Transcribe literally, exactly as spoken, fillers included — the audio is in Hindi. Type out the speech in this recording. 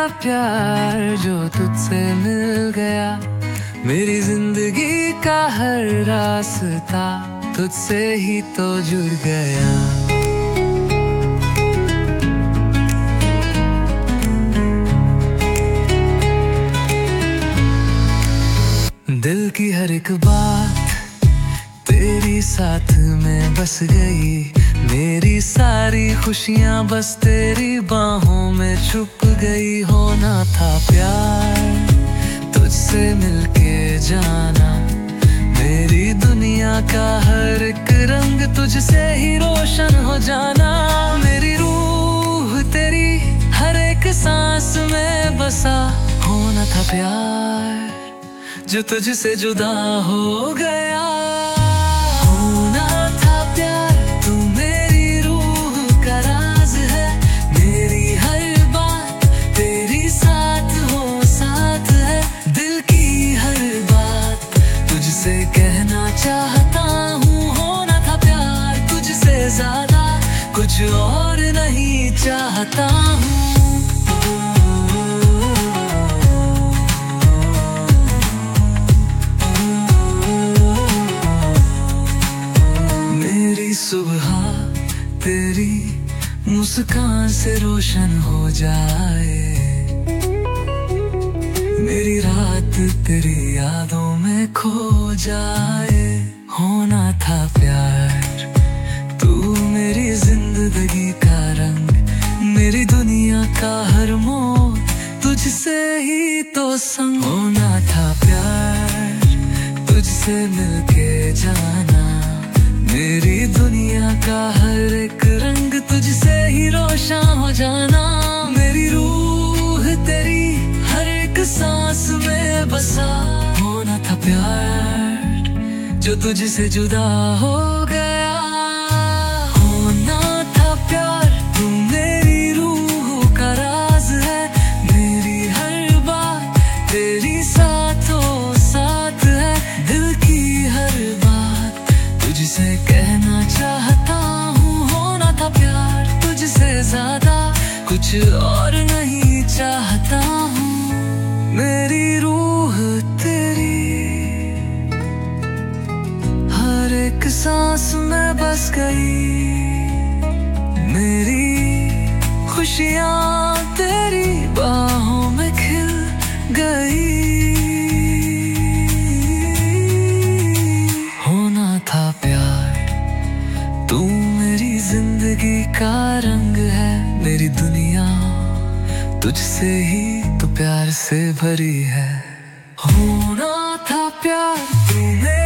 प्यार जो तुझसे मिल गया। मेरी जिंदगी का हर रास्ता तुझसे ही तो जुड़ गया। दिल की हर एक बात तेरी साथ में बस गई। मेरी सारी खुशियाँ बस तेरी बाहों में छुप गई। होना था प्यार तुझसे मिलके जाना। मेरी दुनिया का हर एक रंग तुझसे ही रोशन हो जाना। मेरी रूह तेरी हर एक सांस में बसा। होना था प्यार जो तुझसे जुदा हो गया। होना था प्यार तू मेरी रूह का राज है। मेरी हर बात तेरी साथ हो साथ है। दिल की हर बात तुझसे कहना चाहता हूँ। होना था प्यार तुझसे ज्यादा कुछ और नहीं चाहता हूँ। सुबह तेरी मुस्कान से रोशन हो जाए। मेरी रात तेरी यादों में खो जाए। होना था प्यार तू मेरी जिंदगी का रंग। मेरी दुनिया का हर मोड़ तुझसे ही तो संग। होना था प्यार तुझसे मिलके जाना। मेरी दुनिया का हर एक रंग तुझसे ही रोशन हो जाना। मेरी रूह तेरी हर एक सांस में बसा। होना था प्यार जो तुझसे जुदा हो गया। होना था प्यार तू मेरी रूह का राज है। मेरी हर बात तेरी साथ हो साथ है। दिल की हर बात तुझसे कहना चाहता हूँ। होना था प्यार तुझसे ज्यादा कुछ और नहीं चाहता हूँ। मेरी रूह तेरी हर एक सांस में बस गई। मेरी खुशियाँ तेरी बाहों में खिल गई। होना था प्यार तू मेरी जिंदगी का रंग है। मेरी दुनिया तुझसे ही तो प्यार से भरी है। होना था प्यार तू मेरी